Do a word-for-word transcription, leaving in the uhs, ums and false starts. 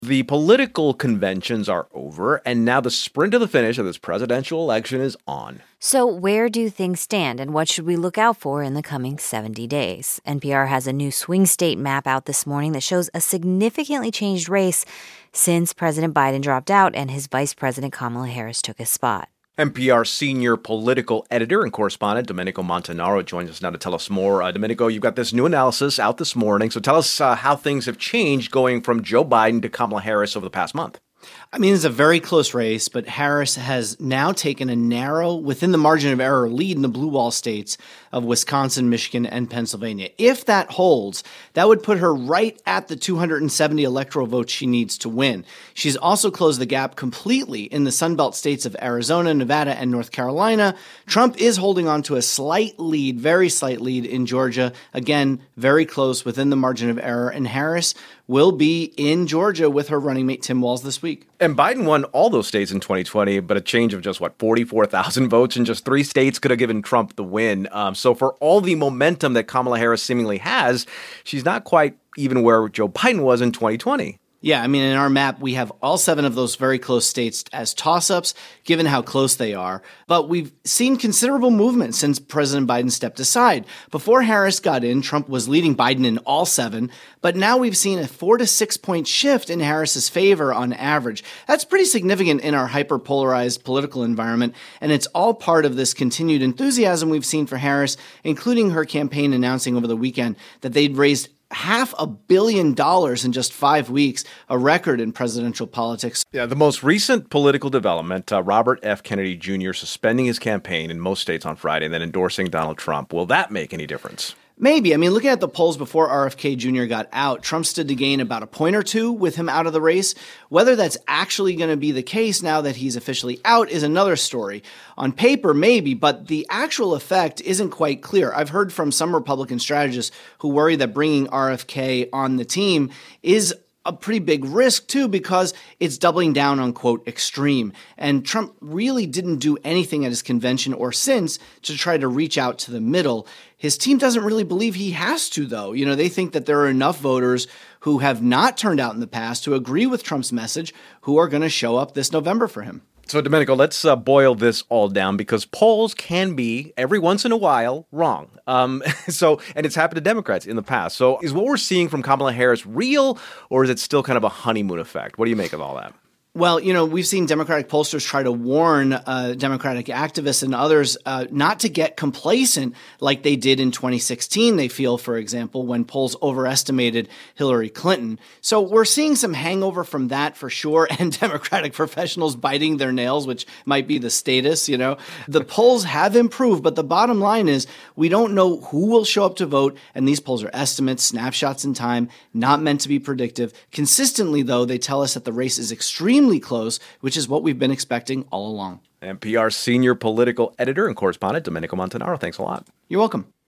The political conventions are over, and now the sprint to the finish of this presidential election is on. So where do things stand, and what should we look out for in the coming seventy days? N P R has a new swing state map out this morning that shows a significantly changed race since President Biden dropped out and his Vice President Kamala Harris took his spot. N P R senior political editor and correspondent Domenico Montanaro joins us now to tell us more. Uh, Domenico, you've got this new analysis out this morning. So tell us uh, how things have changed going from Joe Biden to Kamala Harris over the past month. I mean, it's a very close race, but Harris has now taken a narrow, within the margin of error, lead in the blue wall states of Wisconsin, Michigan, and Pennsylvania. If that holds, that would put her right at the two hundred seventy electoral votes she needs to win. She's also closed the gap completely in the Sunbelt states of Arizona, Nevada, and North Carolina. Trump is holding on to a slight lead, very slight lead in Georgia. Again, very close within the margin of error. And Harris will be in Georgia with her running mate Tim Walz this week. And Biden won all those states in twenty twenty, but a change of just, what, forty-four thousand votes in just three states could have given Trump the win. Um, so for all the momentum that Kamala Harris seemingly has, she's not quite even where Joe Biden was in twenty twenty. Yeah, I mean, in our map, we have all seven of those very close states as toss-ups, given how close they are. But we've seen considerable movement since President Biden stepped aside. Before Harris got in, Trump was leading Biden in all seven, but now we've seen a four to six point shift in Harris's favor on average. That's pretty significant in our hyper-polarized political environment, and it's all part of this continued enthusiasm we've seen for Harris, including her campaign announcing over the weekend that they'd raised half a billion dollars in just five weeks, a record in presidential politics. Yeah, the most recent political development, uh, Robert F. Kennedy Junior suspending his campaign in most states on Friday and then endorsing Donald Trump. Will that make any difference? Maybe. I mean, looking at the polls before R F K Junior got out, Trump stood to gain about a point or two with him out of the race. Whether that's actually going to be the case now that he's officially out is another story. On paper, maybe, but the actual effect isn't quite clear. I've heard from some Republican strategists who worry that bringing R F K on the team is a pretty big risk, too, because it's doubling down on, quote, extreme. And Trump really didn't do anything at his convention or since to try to reach out to the middle. His team doesn't really believe he has to, though. You know, they think that there are enough voters who have not turned out in the past to agree with Trump's message who are going to show up this November for him. So, Domenico, let's uh, boil this all down because polls can be, every once in a while, wrong. Um, so, and it's happened to Democrats in the past. So is what we're seeing from Kamala Harris real, or is it still kind of a honeymoon effect? What do you make of all that? Well, you know, we've seen Democratic pollsters try to warn uh, Democratic activists and others uh, not to get complacent like they did in twenty sixteen, they feel, for example, when polls overestimated Hillary Clinton. So we're seeing some hangover from that for sure, and Democratic professionals biting their nails, which might be the status, you know. The polls have improved, but the bottom line is we don't know who will show up to vote, and these polls are estimates, snapshots in time, not meant to be predictive. Consistently, though, they tell us that the race is extremely close, which is what we've been expecting all along. N P R senior political editor and correspondent Domenico Montanaro, thanks a lot. You're welcome.